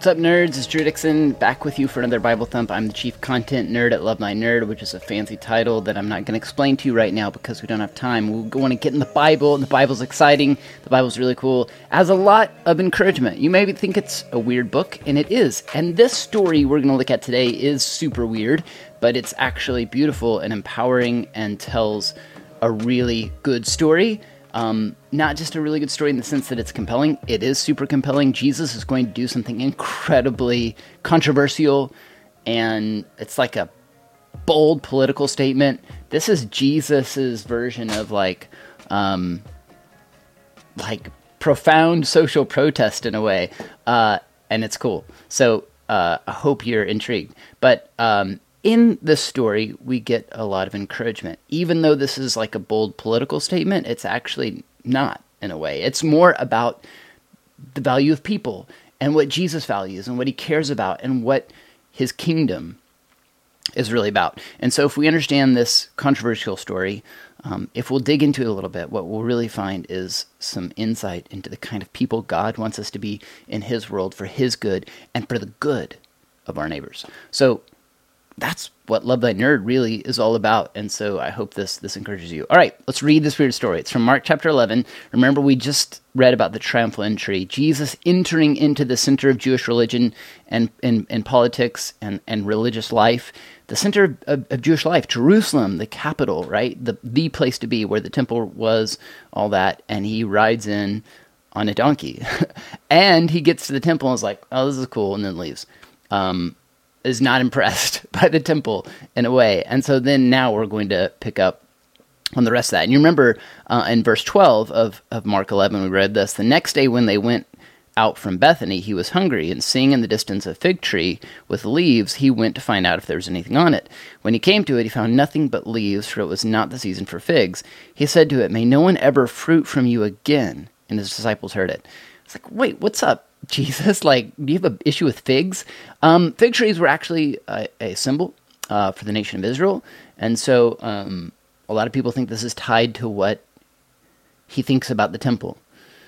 What's up, nerds? It's Drew Dixon, back with you for another Bible Thump. I'm the chief content nerd at Love My Nerd, which is a fancy title that I'm not going to explain to you right now because we don't have time. We want to get in the Bible, and the Bible's exciting. The Bible's really cool. It has a lot of encouragement. You may think it's a weird book, and it is. And this story we're going to look at today is super weird, but it's actually beautiful and empowering and tells a really good story. Not just a really good story in the sense that it's compelling. It is super compelling. Jesus is going to do something incredibly controversial, and it's like a bold political statement. This is Jesus's version of like profound social protest in a way, and it's cool. So I hope you're intrigued. But in this story, we get a lot of encouragement. Even though this is like a bold political statement, it's actually not, in a way. It's more about the value of people and what Jesus values and what he cares about and what his kingdom is really about. And so if we understand this controversial story, if we'll dig into it a little bit, what we'll really find is some insight into the kind of people God wants us to be in his world for his good and for the good of our neighbors. So that's what Love Thy Nerd really is all about, and so I hope this encourages you. All right, let's read this weird story. It's from Mark chapter 11. Remember, we just read about the triumphal entry, Jesus entering into the center of Jewish religion and politics and religious life, the center of Jewish life, Jerusalem, the capital, right? The place to be, where the temple was, all that, and he rides in on a donkey. And he gets to the temple and is like, oh, this is cool, and then leaves. Is not impressed by the temple in a way. And so then now we're going to pick up on the rest of that. And you remember in verse 12 of Mark 11, we read this, the next day when they went out from Bethany, he was hungry, and seeing in the distance a fig tree with leaves, he went to find out if there was anything on it. When he came to it, he found nothing but leaves, for it was not the season for figs. He said to it, may no one ever fruit from you again. And his disciples heard it. It's like, wait, what's up, Jesus? Like, do you have an issue with figs? Fig trees were actually a symbol for the nation of Israel. And so a lot of people think this is tied to what he thinks about the temple.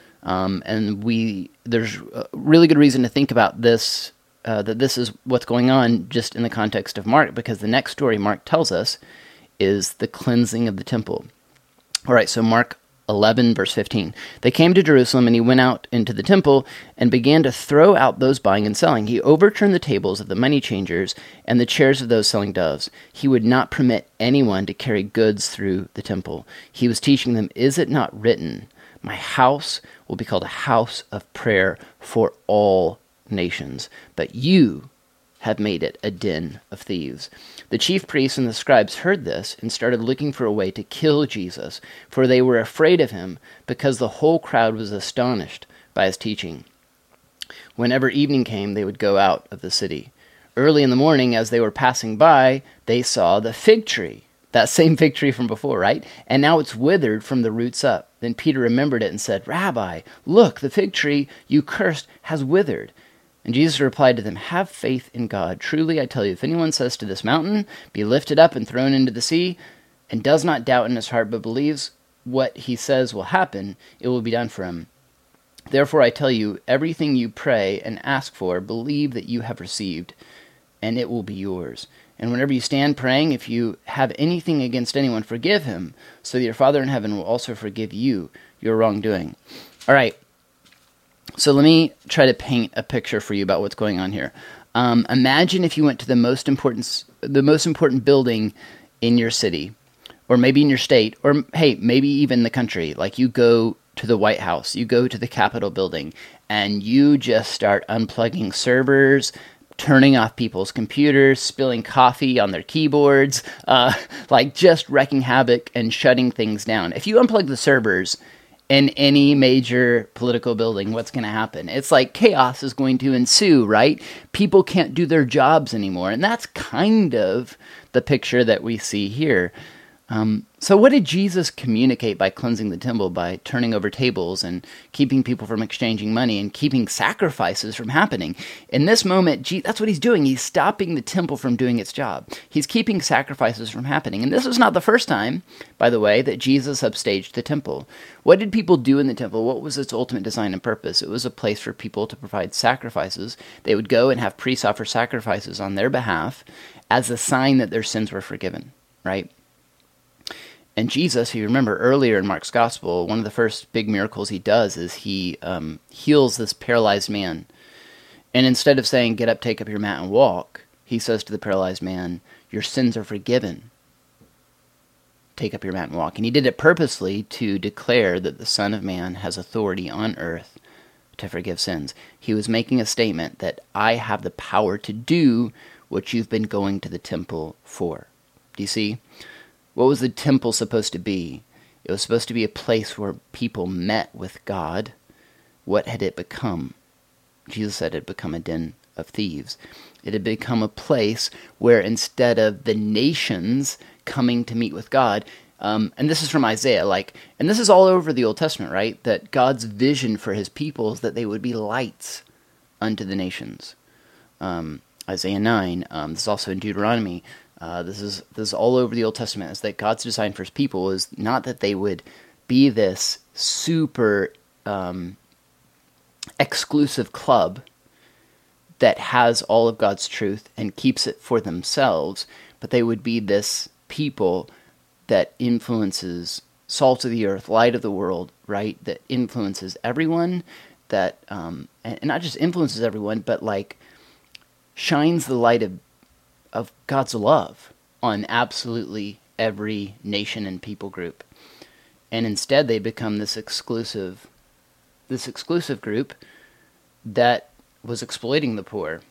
And there's a really good reason to think about this, that this is what's going on just in the context of Mark, because the next story Mark tells us is the cleansing of the temple. All right, so Mark 11, verse 15. They came to Jerusalem, and he went out into the temple and began to throw out those buying and selling. He overturned the tables of the money changers and the chairs of those selling doves. He would not permit anyone to carry goods through the temple. He was teaching them, is it not written, my house will be called a house of prayer for all nations, but you have made it a den of thieves. The chief priests and the scribes heard this and started looking for a way to kill Jesus, for they were afraid of him because the whole crowd was astonished by his teaching. Whenever evening came, they would go out of the city. Early in the morning, as they were passing by, they saw the fig tree, that same fig tree from before, right? And now it's withered from the roots up. Then Peter remembered it and said, Rabbi, look, the fig tree you cursed has withered. And Jesus replied to them, have faith in God. Truly, I tell you, if anyone says to this mountain, be lifted up and thrown into the sea, and does not doubt in his heart, but believes what he says will happen, it will be done for him. Therefore, I tell you, everything you pray and ask for, believe that you have received, and it will be yours. And whenever you stand praying, if you have anything against anyone, forgive him, so that your Father in heaven will also forgive you your wrongdoing. All right. So let me try to paint a picture for you about what's going on here. Imagine if you went to the most important building in your city, or maybe in your state, or hey, maybe even the country. Like you go to the White House, you go to the Capitol building, and you just start unplugging servers, turning off people's computers, spilling coffee on their keyboards, like just wreaking havoc and shutting things down. If you unplug the servers in any major political building, what's going to happen? It's like chaos is going to ensue, right? People can't do their jobs anymore. And that's kind of the picture that we see here. So what did Jesus communicate by cleansing the temple, by turning over tables and keeping people from exchanging money and keeping sacrifices from happening? In this moment, that's what he's doing. He's stopping the temple from doing its job. He's keeping sacrifices from happening. And this was not the first time, by the way, that Jesus upstaged the temple. What did people do in the temple? What was its ultimate design and purpose? It was a place for people to provide sacrifices. They would go and have priests offer sacrifices on their behalf as a sign that their sins were forgiven, right? And Jesus, if you remember earlier in Mark's gospel, one of the first big miracles he does is he heals this paralyzed man. And instead of saying, get up, take up your mat and walk, he says to the paralyzed man, your sins are forgiven. Take up your mat and walk. And he did it purposely to declare that the Son of Man has authority on earth to forgive sins. He was making a statement that I have the power to do what you've been going to the temple for. Do you see? What was the temple supposed to be? It was supposed to be a place where people met with God. What had it become? Jesus said it had become a den of thieves. It had become a place where instead of the nations coming to meet with God, and this is from Isaiah, and this is all over the Old Testament, right? That God's vision for his people is that they would be lights unto the nations. Isaiah 9, this is also in Deuteronomy. This is all over the Old Testament, is that God's design for his people is not that they would be this super exclusive club that has all of God's truth and keeps it for themselves, but they would be this people that influences, salt of the earth, light of the world, right? That influences everyone, that and not just influences everyone, but shines the light of God's love on absolutely every nation and people group. And instead they become this exclusive group that was exploiting the poor,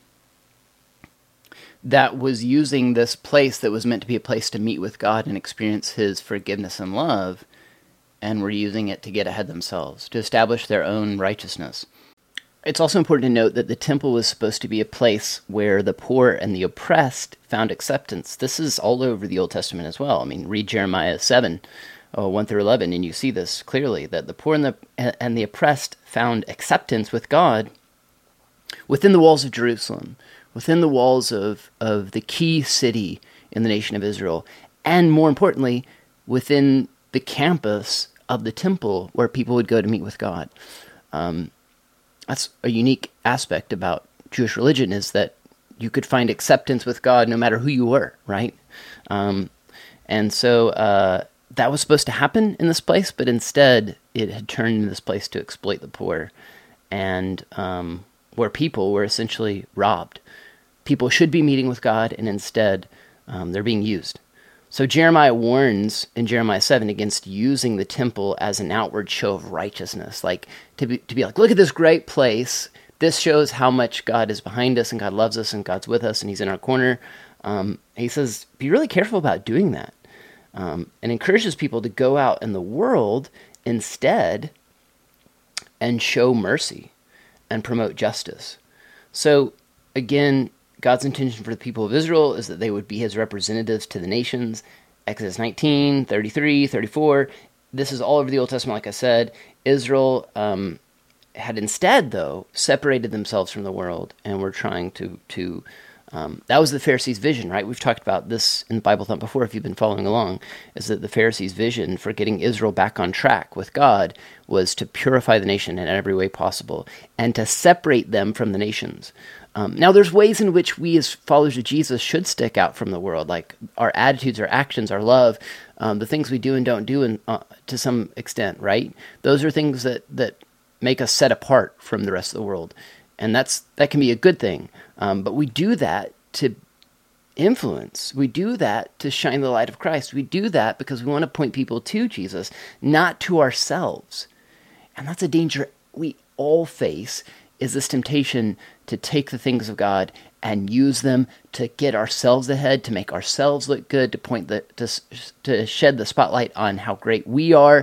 that was using this place that was meant to be a place to meet with God and experience his forgiveness and love, and were using it to get ahead themselves, to establish their own righteousness. It's also important to note that the temple was supposed to be a place where the poor and the oppressed found acceptance. This is all over the Old Testament as well. I mean, read Jeremiah 7, 1 through 11, and you see this clearly, that the poor and the oppressed found acceptance with God within the walls of Jerusalem, within the walls of the key city in the nation of Israel, and more importantly, within the campus of the temple where people would go to meet with God. That's a unique aspect about Jewish religion, is that you could find acceptance with God no matter who you were, right? And so that was supposed to happen in this place, but instead it had turned into this place to exploit the poor, and where people were essentially robbed. People should be meeting with God, and instead they're being used. So Jeremiah warns in Jeremiah 7 against using the temple as an outward show of righteousness, to be like, look at this great place. This shows how much God is behind us, and God loves us, and God's with us, and he's in our corner. He says, be really careful about doing that, and encourages people to go out in the world instead and show mercy and promote justice. So again, God's intention for the people of Israel is that they would be his representatives to the nations. Exodus 19, 33, 34. This is all over the Old Testament, like I said. Israel had instead, though, separated themselves from the world and were trying to that was the Pharisees' vision, right? We've talked about this in Bible Thump before, if you've been following along, is that the Pharisees' vision for getting Israel back on track with God was to purify the nation in every way possible and to separate them from the nations. Now, there's ways in which we as followers of Jesus should stick out from the world, like our attitudes, our actions, our love, the things we do and don't do to some extent, right? Those are things that make us set apart from the rest of the world. And that can be a good thing. But we do that to influence. We do that to shine the light of Christ. We do that because we want to point people to Jesus, not to ourselves. And that's a danger we all face, is this temptation to take the things of God and use them to get ourselves ahead, to make ourselves look good, to point to shed the spotlight on how great we are,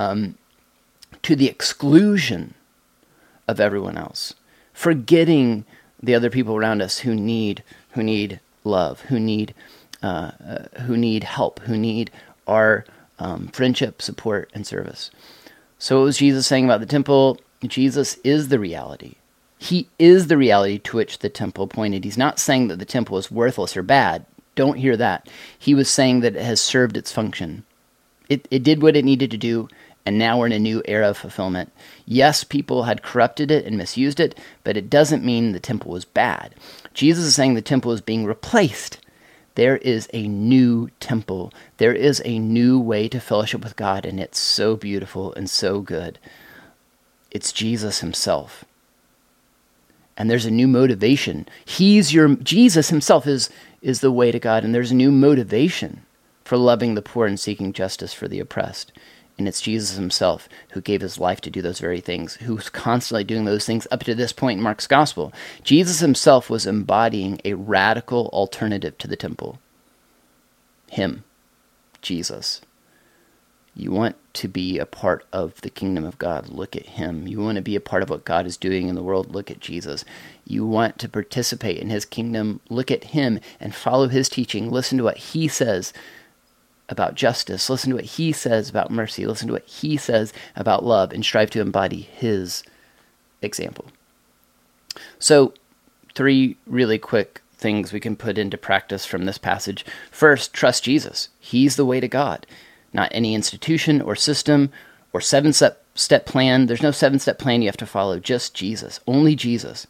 to the exclusion of everyone else, forgetting the other people around us who need love, who need help, who need our friendship, support, and service. So what was Jesus saying about the temple? Jesus is the reality. He is the reality to which the temple pointed. He's not saying that the temple is worthless or bad. Don't hear that. He was saying that it has served its function. It did what it needed to do, and now we're in a new era of fulfillment. Yes, people had corrupted it and misused it, but it doesn't mean the temple was bad. Jesus is saying the temple is being replaced. There is a new temple. There is a new way to fellowship with God, and it's so beautiful and so good. It's Jesus himself. And there's a new motivation. Jesus himself is the way to God, and there's a new motivation for loving the poor and seeking justice for the oppressed. And it's Jesus himself who gave his life to do those very things, who's constantly doing those things up to this point in Mark's gospel. Jesus himself was embodying a radical alternative to the temple. Him, Jesus. You want to be a part of the kingdom of God, look at him. You want to be a part of what God is doing in the world, look at Jesus. You want to participate in his kingdom, look at him and follow his teaching. Listen to what he says about justice. Listen to what he says about mercy. Listen to what he says about love, and strive to embody his example. So, 3 really quick things we can put into practice from this passage. First, trust Jesus. He's the way to God. Not any institution or system or 7-step plan. There's no 7-step plan you have to follow. Just Jesus. Only Jesus.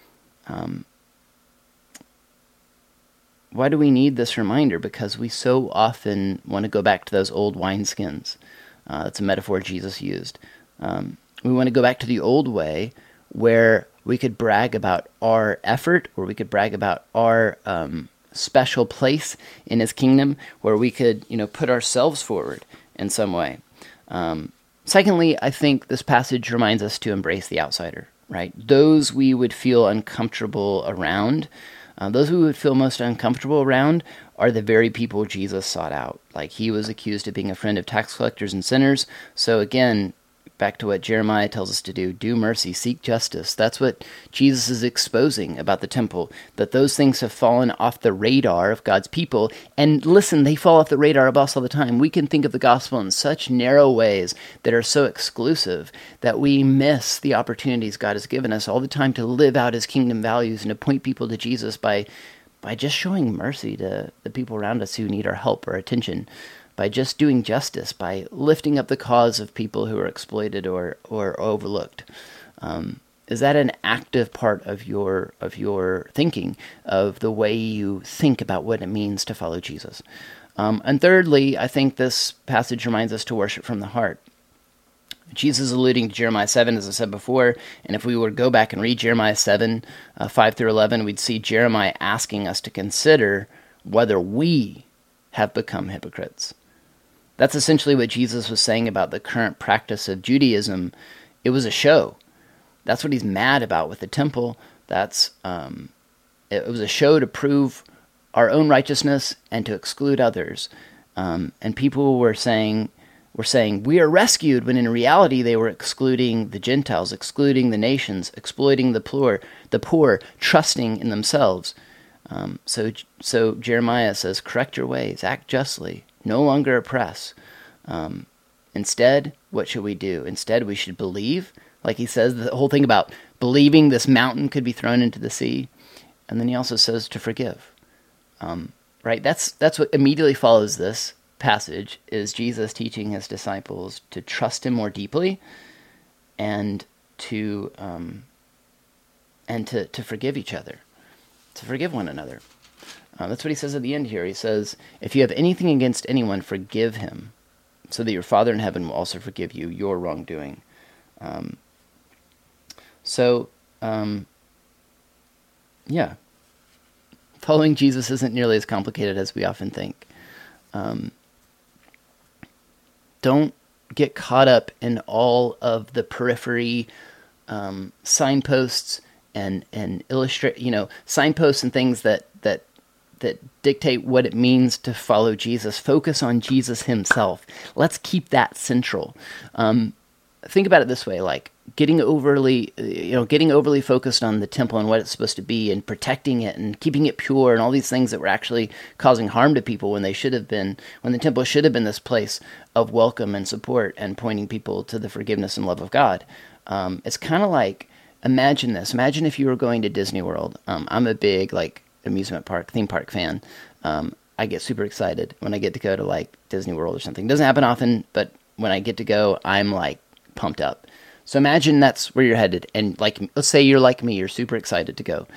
Why do we need this reminder? Because we so often want to go back to those old wineskins. That's a metaphor Jesus used. We want to go back to the old way where we could brag about our effort, or we could brag about our special place in his kingdom, where we could, put ourselves forward in some way. Secondly, I think this passage reminds us to embrace the outsider, right? Those we would feel uncomfortable around, those we would feel most uncomfortable around are the very people Jesus sought out. Like, he was accused of being a friend of tax collectors and sinners. So again, back to what Jeremiah tells us to do mercy, seek justice. That's what Jesus is exposing about the temple, that those things have fallen off the radar of God's people. And listen, they fall off the radar of us all the time. We can think of the gospel in such narrow ways that are so exclusive that we miss the opportunities God has given us all the time to live out his kingdom values and to point people to Jesus by just showing mercy to the people around us who need our help or attention, by just doing justice, by lifting up the cause of people who are exploited or overlooked. Is that an active part of your thinking, of the way you think about what it means to follow Jesus? And thirdly, I think this passage reminds us to worship from the heart. Jesus is alluding to Jeremiah 7, as I said before, and if we were to go back and read Jeremiah 7, 5 through 11, we'd see Jeremiah asking us to consider whether we have become hypocrites. That's essentially what Jesus was saying about the current practice of Judaism. It was a show. That's what he's mad about with the temple. It was a show to prove our own righteousness and to exclude others. And people were saying, we are rescued, when in reality they were excluding the Gentiles, excluding the nations, exploiting the poor, trusting in themselves. So Jeremiah says, correct your ways, act justly, no longer oppress. Instead, what should we do? Instead, we should believe. Like he says, the whole thing about believing this mountain could be thrown into the sea. And then he also says to forgive. Right? That's what immediately follows this passage, is Jesus teaching his disciples to trust him more deeply and to forgive each other, to forgive one another. That's what he says at the end here. He says, if you have anything against anyone, forgive him, so that your Father in heaven will also forgive you your wrongdoing. Following Jesus isn't nearly as complicated as we often think. Don't get caught up in all of the periphery signposts and signposts and things that dictate what it means to follow Jesus. Focus on Jesus himself. Let's keep that central. think about it this way, like getting overly focused on the temple and what it's supposed to be and protecting it and keeping it pure and all these things that were actually causing harm to people when the temple should have been this place of welcome and support and pointing people to the forgiveness and love of God. It's kind of like, imagine this. Imagine if you were going to Disney World. I'm a big theme park fan. I get super excited when I get to go to like Disney World or something. It doesn't happen often, but when I get to go, I'm like pumped up. So imagine that's where you're headed. And like, let's say you're like me, you're super excited to go.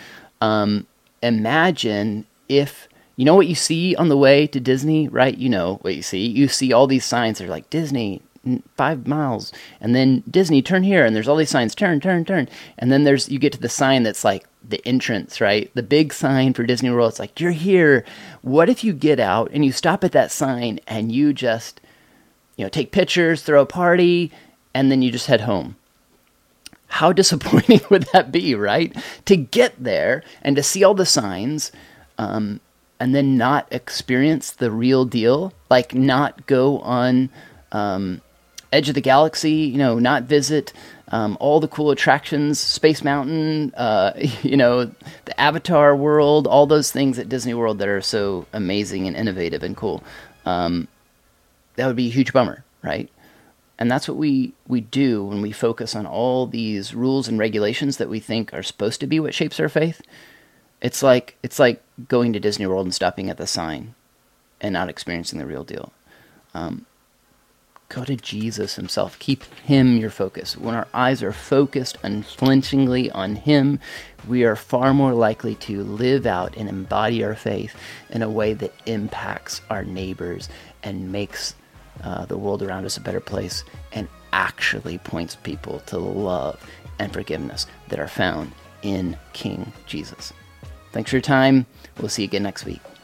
Imagine if, you know what you see on the way to Disney, right? You know what you see. You see all these signs that are like, Disney, 5 miles, and then Disney, turn here, and there's all these signs, turn, and then you get to the sign that's like the entrance, right? The big sign for Disney World. It's like, you're here. What if you get out and you stop at that sign and you just, take pictures, throw a party, and then you just head home? How disappointing would that be, right? To get there and to see all the signs, and then not experience the real deal, like not go on Edge of the Galaxy, not visit all the cool attractions, Space Mountain, the Avatar world, all those things at Disney World that are so amazing and innovative and cool. That would be a huge bummer, right? And that's what we do when we focus on all these rules and regulations that we think are supposed to be what shapes our faith. It's like going to Disney World and stopping at the sign and not experiencing the real deal. Go to Jesus himself. Keep him your focus. When our eyes are focused unflinchingly on him, we are far more likely to live out and embody our faith in a way that impacts our neighbors and makes the world around us a better place and actually points people to the love and forgiveness that are found in King Jesus. Thanks for your time. We'll see you again next week.